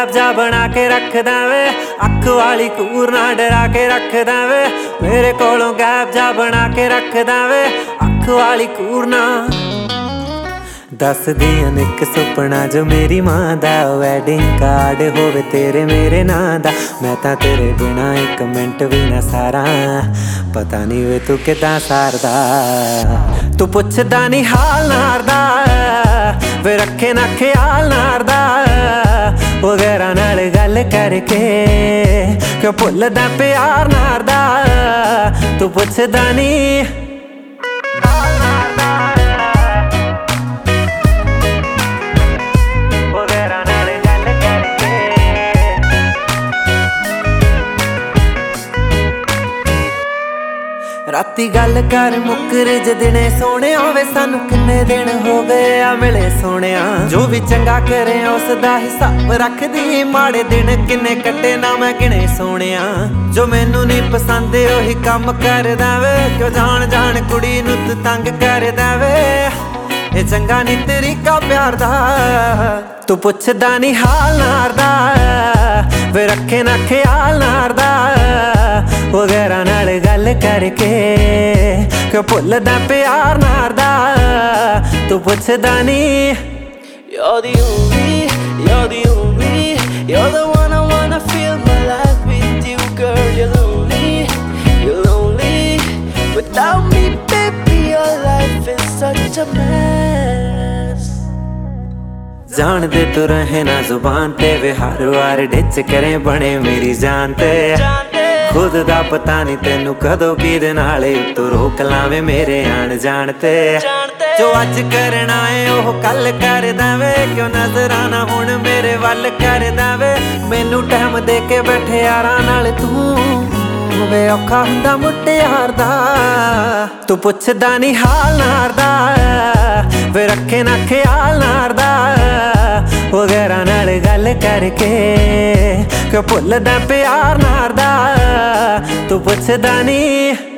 Gap जा बना के रखदा वे, अख वाली कूर ना डरा के रखदा वे। मेरे कोलों गैप जा बना के रखदा वे, अख वाली कूर ना। दसदियां इक सुपना जो मेरी मां दा, वैडिंग कार्ड होवे तेरे मेरे नां दा। मैं तां तेरे बिना एक मिंट भी ना सारा, पता नहीं वे तू किदां सारदा। तू पुछदा नहीं हाल नार दा, वे रखे ना ख्याल नार दा। वगैरह नाल गल करके क्यों भुलदा प्यार नार दा। तू पुछदा नहीं राती गल कर मुकर ज दिने सोने वे, सानू किन्ने दिन हो गए आ मिले सोने। जो भी चंगा करे उसदा हिसाब रख दी, माड़े दिन किन्ने कट्टे ना मैं गिने सोने। जो मैनू नहीं पसंद ओही कम करदा वे, क्यों जान जान कुड़ी नू तू तंग करदा वे। ये चंगा नहीं तरीका प्यार दा, तू पुछदा नहीं हाल नार दा। वे रखे ना ख्याल नार दा, वगैरह नाल गल करके क्यों भुलदा प्यार नार दा। तू पुछदा नहीं। You're the only, you're the only, you're the one I wanna feel my life with you, girl. You're lonely without me, baby. Your life is such a mess. जान दे तू रहे ना जुबान ते, वे हर वार डिच करे बने मेरी जान ते। खुद दा पता नहीं तेनू कदों किदे नाल तू रोक लावे मेरे आन जान ते। जो अज करना है ओह कल कर देवे, क्यों नजरां ना हुण मेरे वल कर देवे। मैनू टाइम दे के बैठे यारां नाल तू वे औखा हुंदा मुटियार दा। तू पुछदा नहीं हाल नार दा, वे रखे ना ख्याल नार दा। वगैरह नाल गल करके क्यों भुलदा प्यार नार दा। तू पुछदा नहीं।